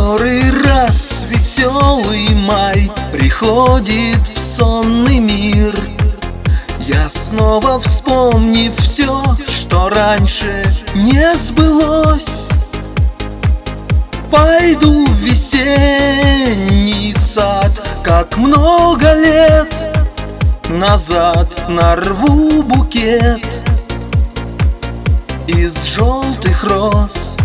Который раз веселый май приходит в сонный мир, я снова, вспомнив все, что раньше не сбылось, пойду в весенний сад, как много лет назад нарву букет из желтых роз.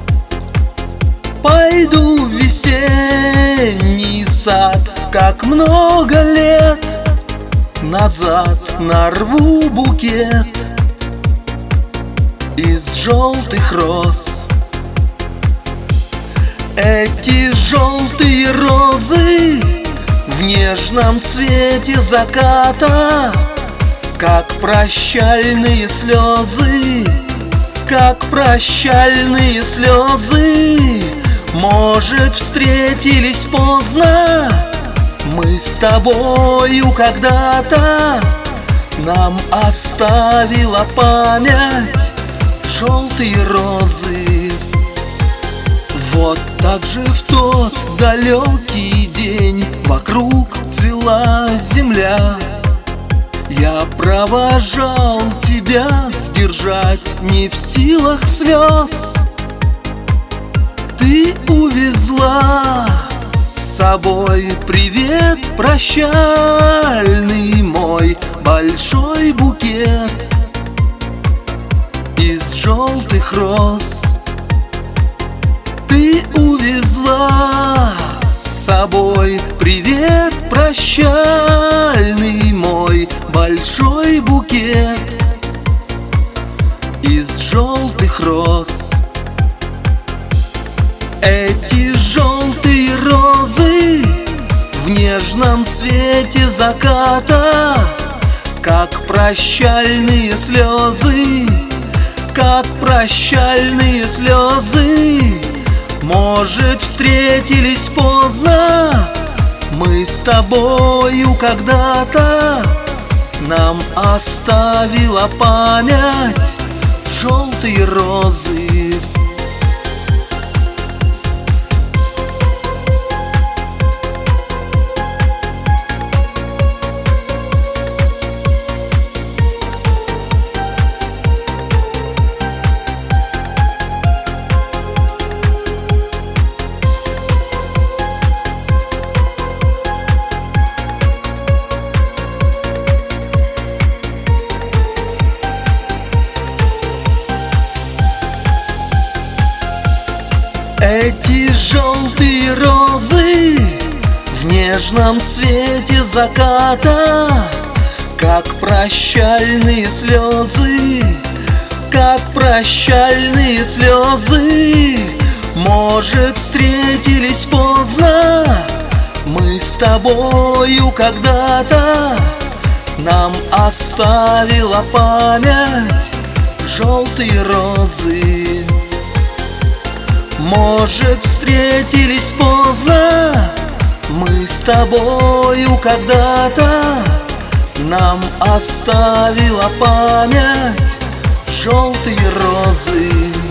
Пойду в весенний сад, как много лет назад нарву букет из желтых роз. Эти желтые розы в нежном свете заката, как прощальные слезы, как прощальные слезы. Может, встретились поздно мы с тобою когда-то, нам оставила память желтые розы. Вот так же в тот далекий день вокруг цвела земля. Я провожал тебя, сдержать не в силах слез. Ты увезла с собой привет прощальный мой, большой букет из желтых роз. Ты увезла с собой привет прощальный мой, большой букет из желтых роз. Эти желтые розы в нежном свете заката, как прощальные слезы, как прощальные слезы. Может, встретились поздно мы с тобою когда-то, нам оставила память желтые розы. Эти желтые розы в нежном свете заката, как прощальные слезы, как прощальные слезы. Может, встретились поздно мы с тобою когда-то, нам оставила память желтые розы. Может, встретились поздно мы с тобою когда-то, нам оставила память желтые розы.